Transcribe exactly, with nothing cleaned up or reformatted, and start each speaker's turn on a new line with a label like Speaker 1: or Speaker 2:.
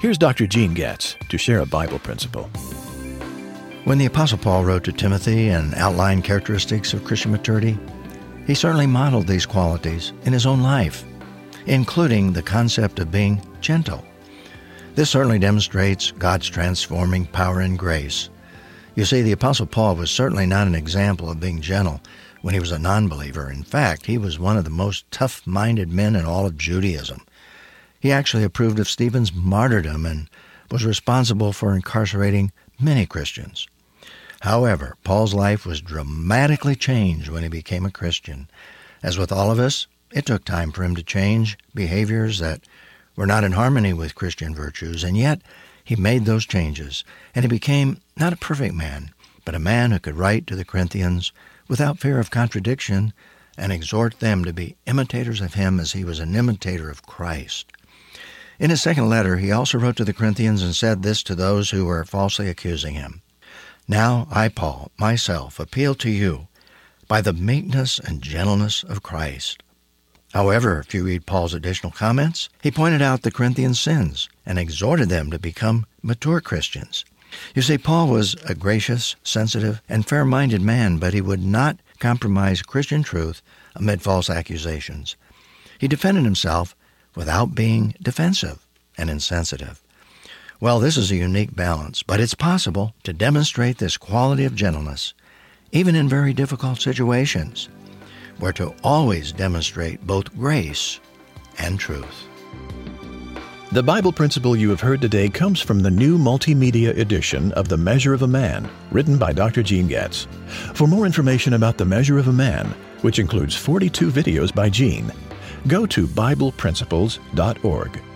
Speaker 1: Here's Doctor Gene Getz to share a Bible principle.
Speaker 2: When the Apostle Paul wrote to Timothy and outlined characteristics of Christian maturity, he certainly modeled these qualities in his own life, including the concept of being gentle. This certainly demonstrates God's transforming power and grace. You see, the Apostle Paul was certainly not an example of being gentle when he was a non-believer. In fact, he was one of the most tough-minded men in all of Judaism. He actually approved of Stephen's martyrdom and was responsible for incarcerating many Christians. However, Paul's life was dramatically changed when he became a Christian. As with all of us, it took time for him to change behaviors that were not in harmony with Christian virtues, and yet he made those changes, and he became not a perfect man, but a man who could write to the Corinthians without fear of contradiction and exhort them to be imitators of him as he was an imitator of Christ. In his second letter, he also wrote to the Corinthians and said this to those who were falsely accusing him. Now I, Paul, myself, appeal to you by the meekness and gentleness of Christ. However, if you read Paul's additional comments, he pointed out the Corinthians' sins and exhorted them to become mature Christians. You see, Paul was a gracious, sensitive, and fair-minded man, but he would not compromise Christian truth amid false accusations. He defended himself without being defensive and insensitive. Well, this is a unique balance, but it's possible to demonstrate this quality of gentleness, even in very difficult situations. We're to always demonstrate both grace and truth.
Speaker 1: The Bible principle you have heard today comes from the new multimedia edition of The Measure of a Man, written by Doctor Gene Getz. For more information about The Measure of a Man, which includes forty-two videos by Gene, go to Bible Principles dot org.